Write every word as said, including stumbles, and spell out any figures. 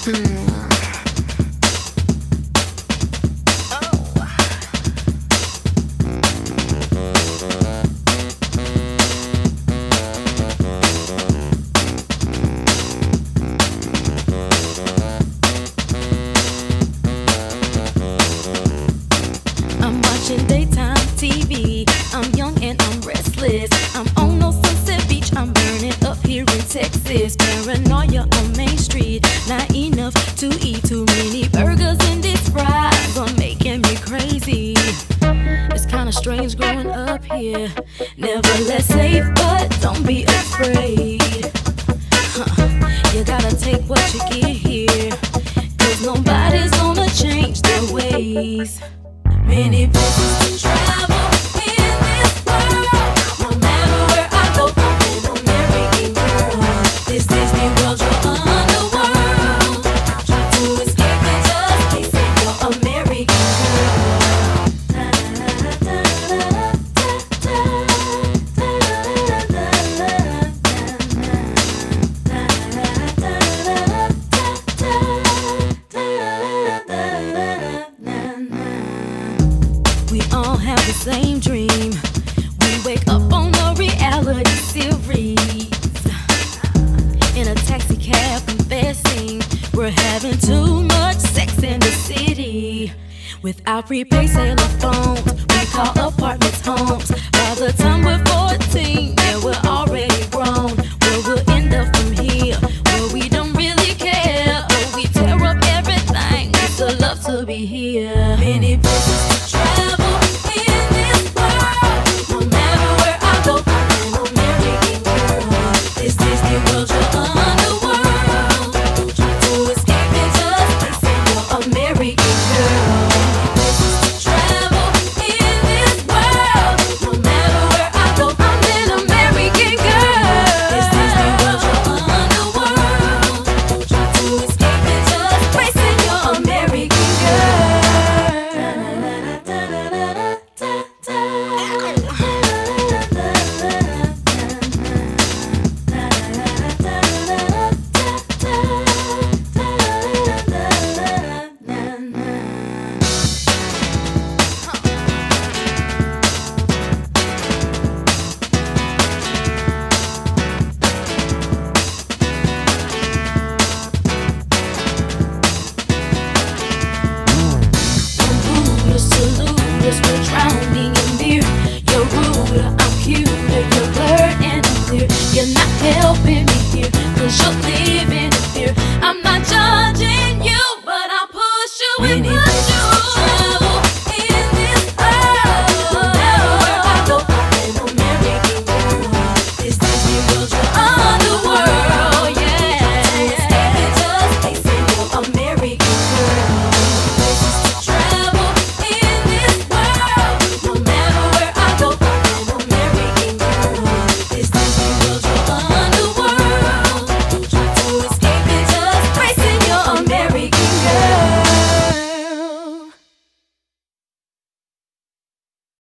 Daytime T V. I'm young and I'm restless. I'm on no Sunset Beach. I'm burning up here in Texas. Paranoia on Main Street. Not enough to eat. Too many burgers and these fries are making me crazy. It's kinda strange growing up here. Nevertheless safe, but don't be afraid. Huh. You gotta take what you get here, 'cause nobody's gonna change their ways. Many places to travel in this world. No matter where I go, I'm an American girl. This Disney World, your underworld. Try to escape and just be safe, your American girl. We all have the same dream. We wake up on a reality series. In a taxi cab confessing we're having too much sex in the city. With our prepaid cellular phones, we call apartments homes. By the time we're fourteen, yeah, we're already grown. Where we'll end up from here, where we don't really care. Oh, we tear up everything, we still love to be here. Many places to travel in this world. No matter where I go, I'm an American girl. This Disney World, your underworld. Try to escape and just be safe, your American girl. Places to travel in this world. No matter where I go, I'm an American girl. This Disney World, your underworld. Try to escape and just be safe, your American girl. We're drowning in beer. You're rude, I'm cuter. You're blurred and I'm clear. You're not helping me here, 'cause you're living in fear. I'm not judging you, but I'll push you in.